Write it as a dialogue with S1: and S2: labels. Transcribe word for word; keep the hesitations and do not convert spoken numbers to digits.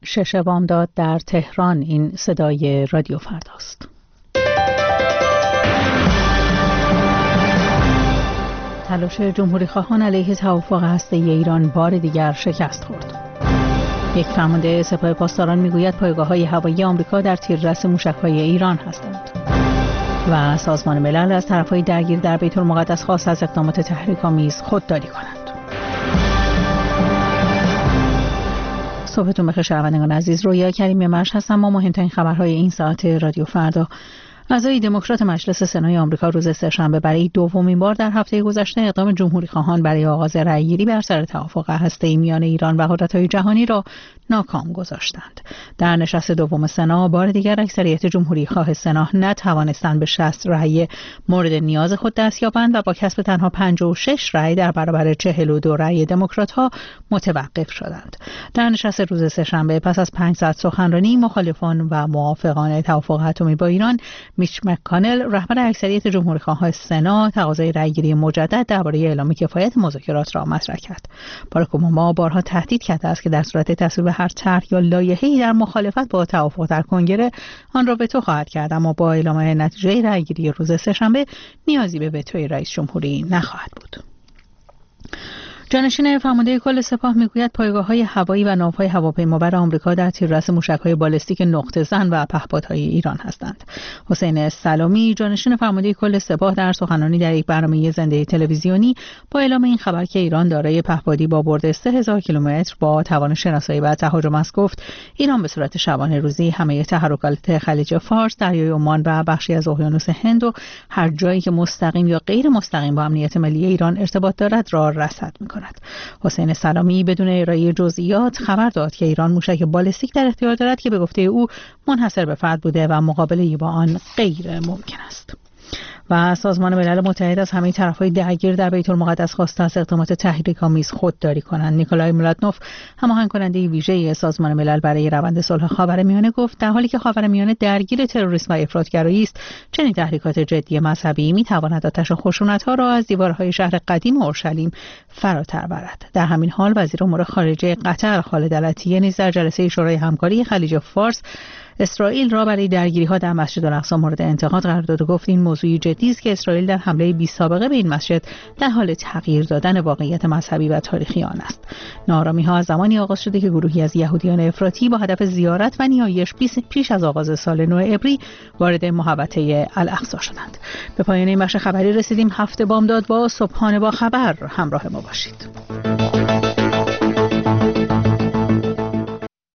S1: شش بامداد در تهران. این صدای رادیو فرداست. تلاش جمهوری خواهان علیه توافق هسته‌ای ایران بار دیگر شکست خورد. یک فرمانده سپاه پاسداران میگوید پایگاه‌های هوایی آمریکا در تیررس موشک‌های ایران هستند. و سازمان ملل از طرف‌های درگیر در بیت المقدس خواست از اقدامات تحریک‌آمیز خودداری کنند. صبحتون بخیر شنوندگان عزیز، رویا کریمی مرش هستم. ما مهمترین خبرهای این ساعت رادیو فردا. اعضای دموکرات مجلس سنای آمریکا روز سه‌شنبه برای دومین بار در هفته گذشته اقدام جمهوری خواهان برای آغاز رأی‌گیری بر سر توافق هسته‌ای میان ایران و قدرت‌های جهانی را ناکام گذاشتند. در نشست دوم سنا بار دیگر اکثریت جمهوری خواه سنا نتوانستند به شصت رأی مورد نیاز خود دست یابند و با کسب تنها پنجاه و شش رأی در برابر چهل و دو رأی دموکرات‌ها متوقف شدند. در نشست روز سه‌شنبه پس از پنج ساعت سخنرانی، مخالفان و موافقان توافق اتمی با ایران میچ مک‌کانل رهبر اکثریت جمهوری‌خواه سنا تقاضای رأی‌گیری مجدد درباره اعلام کفایت مذاکرات را مطرح کرد. باراک اوباما بارها تهدید کرده است که در صورت تصویب هر طرح یا لایحه‌ای در مخالفت با توافق در کنگره آن را وتو خواهد کرد، اما با اعلام نتیجه رأی‌گیری روز سه‌شنبه نیازی به وتوی رئیس جمهوری نخواهد بود. جانشین فرمانده کل سپاه میگوید پایگاه‌های هوایی و ناوهای هواپیمابر آمریکا در تیررس موشک‌های بالستیک نقطه زن و پهپادهای ایران هستند. حسین سلامی جانشین فرمانده کل سپاه در سخنرانی در یک برنامه زنده تلویزیونی با اعلام این خبر که ایران دارای پهپادی با برد سه هزار کیلومتر با توان شناسایی و تهاجم است گفت ایران به صورت شبانه روزی همه تحرکات خلیج فارس، دریای عمان و بخشی از اقیانوس هند و هر جایی که مستقیم یا غیر مستقیم با امنیت ملی ایران ارتباط دارد را رصد می‌کند. حسین سلامی بدون ارائه جزئیات خبر داد که ایران موشک بالستیک در اختیار دارد که به گفته او منحصر به فرد بوده و مقابله با آن غیر ممکن است. و سازمان ملل متحد از همه طرف‌های درگیر در بیت المقدس خواسته از اقدامات تحریک‌آمیز خودداری کنند. نیکولای ملاتنوف، هماهنگ کننده ویژه سازمان ملل برای روند صلح خاورمیانه، گفت در حالی که خاورمیانه درگیر تروریسم و افراطگرایی است، چنین تحریکات جدی مذهبی می‌تواند آتش خشونت‌ها را از دیوارهای شهر قدیم اورشلیم فراتر برد. در همین حال وزیر امور خارجه قطر خالد العطیه نیز در جلسه شورای همکاری خلیج فارس اسرائیل را برای درگیری‌ها در مسجد الاقصی مورد انتقاد قرار داد و گفت این موضوعی جدی است که اسرائیل در حمله بی سابقه به این مسجد در حال تغییر دادن واقعیت مذهبی و تاریخی آن است. ناآرامی‌ها از زمانی آغاز شده که گروهی از یهودیان افراطی با هدف زیارت و نیایش پیش از آغاز سال نو عبری وارد محوطه الاقصی شدند. به پایان این بخش خبری رسیدیم. هفته بامداد با صبحانه با خبر همراه ما باشید.